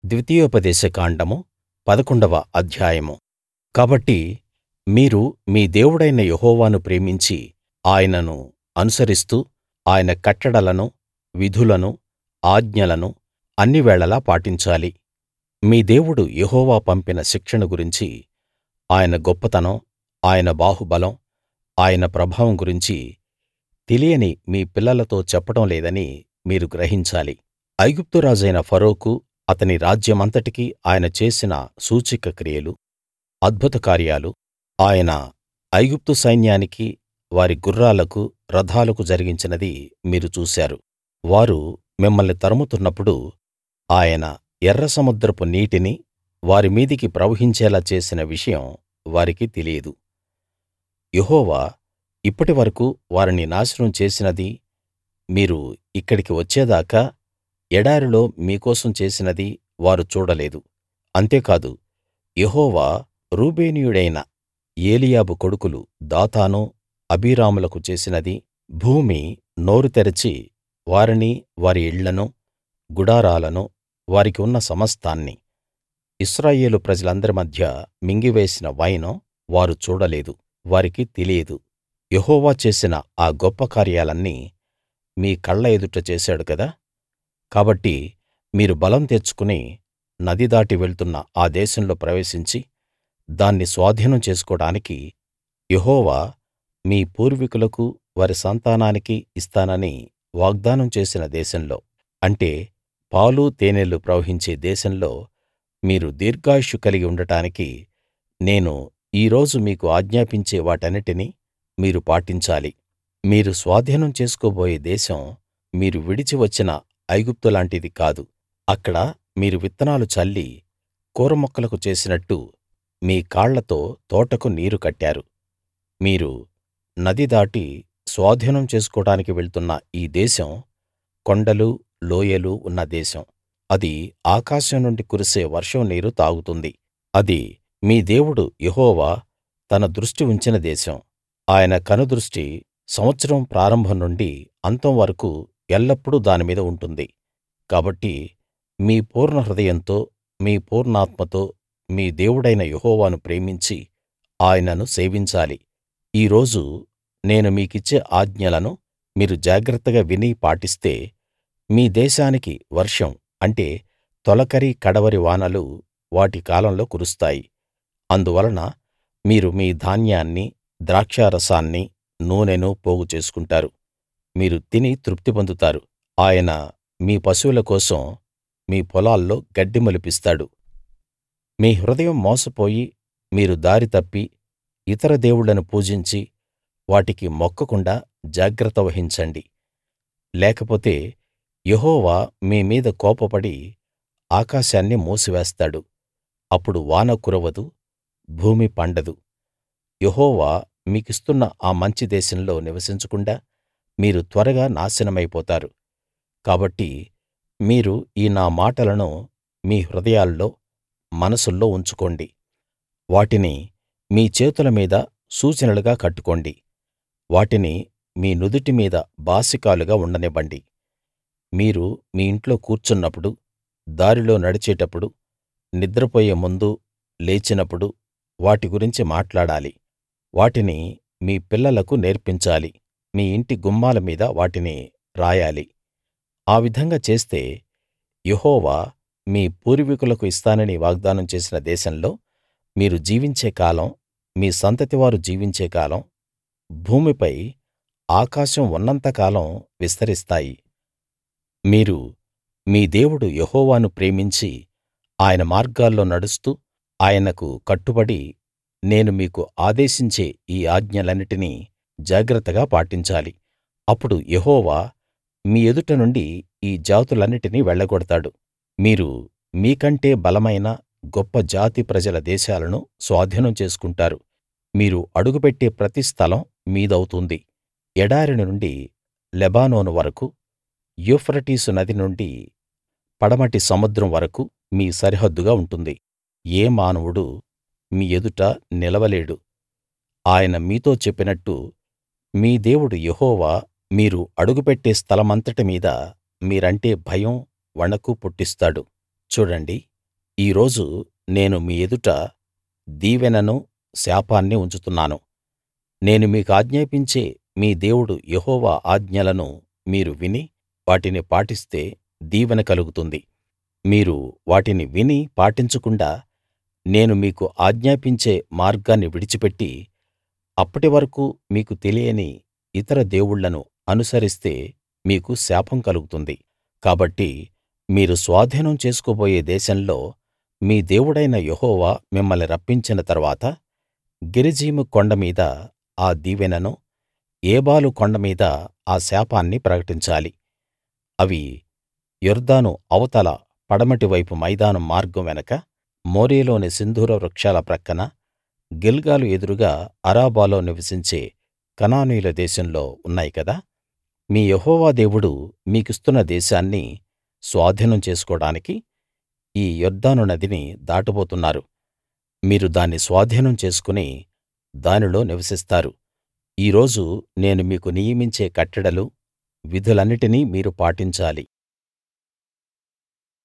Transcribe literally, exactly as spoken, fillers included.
ద్వితీయోపదేశ కాండము పదకొండవ అధ్యాయము కాబట్టి మీరు మీ దేవుడైన యెహోవాను ప్రేమించి ఆయనను అనుసరిస్తూ ఆయన కట్టడలను విధులను ఆజ్ఞలను అన్నివేళలా పాటించాలి మీ దేవుడు యెహోవా పంపిన శిక్షను గురించి ఆయన గొప్పతనం ఆయన బాహుబలం ఆయన ప్రభావం గురించి తెలియని మీ పిల్లలతో చెప్పడం లేదని మీరు గ్రహించాలి ఐగుప్తు రాజైన ఫరోకు అతని రాజ్యమంతటికీ ఆయన చేసిన సూచక క్రియలు అద్భుత కార్యాలు ఆయన ఐగుప్తు సైన్యానికి వారి గుర్రాలకు రథాలకు జరిగించినది మీరు చూశారు వారు మిమ్మల్ని తరుముతున్నప్పుడు ఆయన ఎర్ర సముద్రపు నీటిని వారి మీదికి ప్రవహించేలా చేసిన విషయం వారికి తెలియదు యెహోవా ఇప్పటి వరకూ వారిని నాశనం చేసినదీ మీరు ఇక్కడికి వచ్చేదాకా ఎడారిలో మీకోసం చేసినదీ వారు చూడలేదు అంతేకాదు యెహోవా రూబేనీయుడైన ఏలీయాబు కొడుకులు దాతాను అబీరాములకు చేసినదీ భూమి నోరు తెరచి వారిని వారి ఇళ్ళను గుడారాలను వారికి ఉన్న సమస్తాన్నీ ఇశ్రాయేలు ప్రజలందరి మధ్య మింగివేసిన వైనం వారు చూడలేదు వారికి తెలియదు యెహోవా చేసిన ఆ గొప్ప కార్యాలన్నీ మీ కళ్ళ ఎదుట చేశాడు కదా కాబట్టి మీరు బలం తెచ్చుకుని నది దాటి వెళ్తున్న ఆ దేశంలో ప్రవేశించి దాన్ని స్వాధీనం చేసుకోడానికి యెహోవా మీ పూర్వీకులకు వారి సంతానానికి ఇస్తానని వాగ్దానం చేసిన దేశంలో అంటే పాలు తేనెలు ప్రవహించే దేశంలో మీరు దీర్ఘాయుష్షు కలిగి ఉండటానికి నేను ఈ రోజు మీకు ఆజ్ఞాపించే వాటన్నిటినీ మీరు పాటించాలి మీరు స్వాధీనం చేసుకోబోయే దేశం మీరు విడిచి వచ్చిన ఐగుప్తు లాంటిది కాదు అక్కడ మీరు విత్తనాలు చల్లి కూర మొక్కలకు చేసినట్టు మీ కాళ్లతో తోటకు నీరు కట్టారు మీరు నది దాటి స్వాధీనం చేసుకోడానికి వెళ్తున్న ఈ దేశం కొండలు లోయలు ఉన్న దేశం అది ఆకాశం నుండి కురిసే వర్షం నీరు తాగుతుంది అది మీ దేవుడు యెహోవా తన దృష్టి ఉంచిన దేశం ఆయన కనుదృష్టి సంవత్సరం ప్రారంభం నుండి అంతం వరకూ ఎల్లప్పుడూ దాని మీద ఉంటుంది కాబట్టి మీ పూర్ణ హృదయంతో మీ పూర్ణాత్మతో మీ దేవుడైన యెహోవాను ప్రేమించి ఆయనను సేవించాలి ఈ రోజు నేను మీకిచ్చే ఆజ్ఞలను మీరు జాగ్రత్తగా విని పాటిస్తే మీ దేశానికి వర్షం అంటే తొలకరి కడవరి వానలు వాటి కాలంలో కురుస్తాయి అందువలన మీరు మీ ధాన్యాన్ని ద్రాక్షారసాన్ని నూనెను పోగు చేసుకుంటారు మీరు తిని తృప్తి పొందుతారు ఆయన మీ పశువుల కోసం మీ పొలాల్లో గడ్డి మొలిపిస్తాడు మీ హృదయం మోసపోయి మీరు దారి తప్పి ఇతర దేవుళ్ళను పూజించి వాటికి మొక్కకుండా జాగ్రత్త వహించండి లేకపోతే యెహోవా మీ మీద కోపపడి ఆకాశాన్ని మూసివేస్తాడు అప్పుడు వాన కురవదు భూమి పండదు యెహోవా మీకిస్తున్న ఆ మంచి దేశంలో నివసించకుండా మీరు త్వరగా నాశనమైపోతారు కాబట్టి మీరు ఈ నా మాటలను మీ హృదయాల్లో మనసుల్లో ఉంచుకోండి వాటిని మీ చేతుల మీద సూచనలుగా కట్టుకోండి వాటిని మీ నుదిటి మీద బాసికాలుగా ఉండనివ్వండి మీరు మీ ఇంట్లో కూర్చున్నప్పుడు దారిలో నడిచేటప్పుడు నిద్రపోయే ముందు లేచినప్పుడు వాటి గురించి మాట్లాడాలి వాటిని మీ పిల్లలకు నేర్పించాలి మీ ఇంటి గుమ్మాల మీద వాటిని రాయాలి ఆ విధంగా చేస్తే యెహోవా మీ పూర్వీకులకు ఇస్తానని వాగ్దానం చేసిన దేశంలో మీరు జీవించే కాలం మీ సంతతివారు జీవించే కాలం భూమిపై ఆకాశం ఉన్నంత కాలం విస్తరిస్తాయి మీరు మీ దేవుడు యెహోవాను ప్రేమించి ఆయన మార్గాల్లో నడుస్తూ ఆయనకు కట్టుబడి నేను మీకు ఆదేశించే ఈ ఆజ్ఞలన్నిటినీ జాగ్రత్తగా పాటించాలి అప్పుడు యెహోవా మీ ఎదుట నుండి ఈ జాతులన్నిటినీ వెళ్ళగొడతాడు మీరు మీకంటే బలమైన గొప్ప జాతి ప్రజల దేశాలను స్వాధీనం చేసుకుంటారు మీరు అడుగుపెట్టే ప్రతి స్థలం మీదవుతుంది ఎడారి నుండి లెబానోను వరకూ యూఫ్రటీసు నది నుండి పడమటి సముద్రం వరకూ మీ సరిహద్దుగా ఉంటుంది ఏ మానవుడూ మీ ఎదుట నిలవలేడు ఆయన మీతో చెప్పినట్టు మీ దేవుడు యెహోవా మీరు అడుగుపెట్టే స్థలమంతటి మీద మీరంటే భయం వణకు పుట్టిస్తాడు చూడండి ఈ రోజు నేను మీ ఎదుట దీవెనను, శాపాన్ని ఉంచుతున్నాను. నేను మీకాజ్ఞాపించే మీ దేవుడు యెహోవా ఆజ్ఞలను మీరు విని వాటిని పాటిస్తే దీవెన కలుగుతుంది. మీరు వాటిని విని పాటించకుండా నేను మీకు ఆజ్ఞాపించే మార్గాన్ని విడిచిపెట్టి అప్పటి వరకూ మీకు తెలియని ఇతర దేవుళ్ళను అనుసరిస్తే మీకు శాపం కలుగుతుంది. కాబట్టి మీరు స్వాధీనం చేసుకోబోయే దేశంలో మీ దేవుడైన యెహోవా మిమ్మల్ని రప్పించిన తరువాత గెరిజీము కొండ మీద ఆ దీవెనను, ఏబాలు కొండ మీద ఆ శాపాన్ని ప్రకటించాలి. అవి యొర్దాను అవతల పడమటి వైపు మైదానం మార్గం వెనక, మోరేలోని సింధూర వృక్షాల ప్రక్కన, గిల్గాలు ఎదురుగా అరాబాలో నివసించే కనానీయుల దేశంలో ఉన్నాయి కదా. మీ యెహోవా దేవుడు మీకిస్తున్న దేశాన్ని స్వాధీనం చేసుకోడానికి ఈ యొర్దాను నదిని దాటబోతున్నారు. మీరు దాన్ని స్వాధీనం చేసుకుని దానిలో నివసిస్తారు. ఈ రోజు నేను మీకు నియమించే కట్టడలు, విధులన్నిటినీ మీరు పాటించాలి.